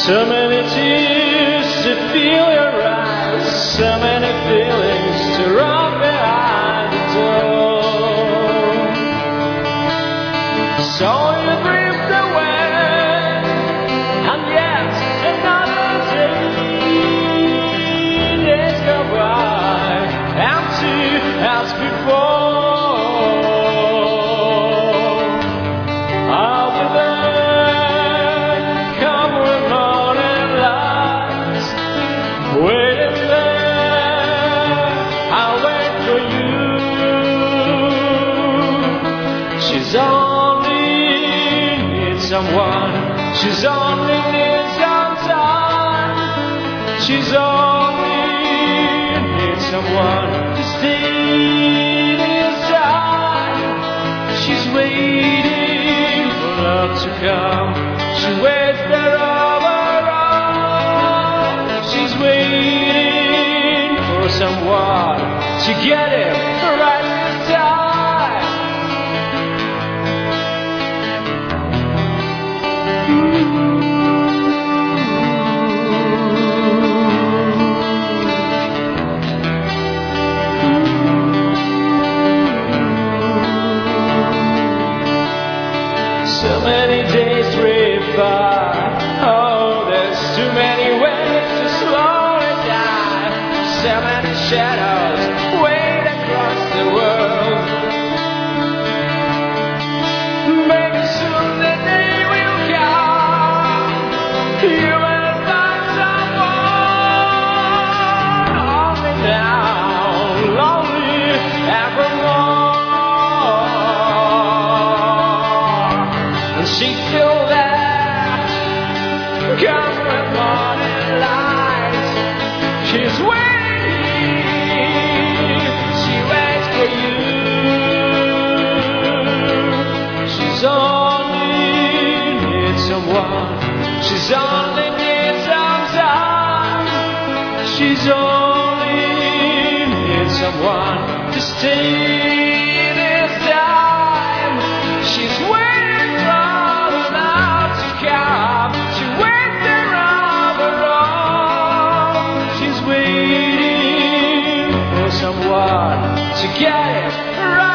So many tears to feel your eyes, so many feelings to run behind the door. So you drift away, and yet another days go by, empty as before. I'll be there, come with morning light, waiting there, I'll wait for you. She's only needs someone, she's only needs some time, she's only needs someone to stay this time. She's waiting for love to come, she waits there overall. She's waiting for someone to get it right this time. So many days drift by, oh, there's too many ways to slow it down. So many shadows wait across the world. Maybe soon the day will come, you will find someone. Only now, lonely evermore. And she's still there, come with morning light. She's waiting, she waits for you. She's only needs someone, she's only needs some time. She's only needs someone to stay this time. She's waiting for the love to come, she waits there overall. She's waiting for someone to get it right.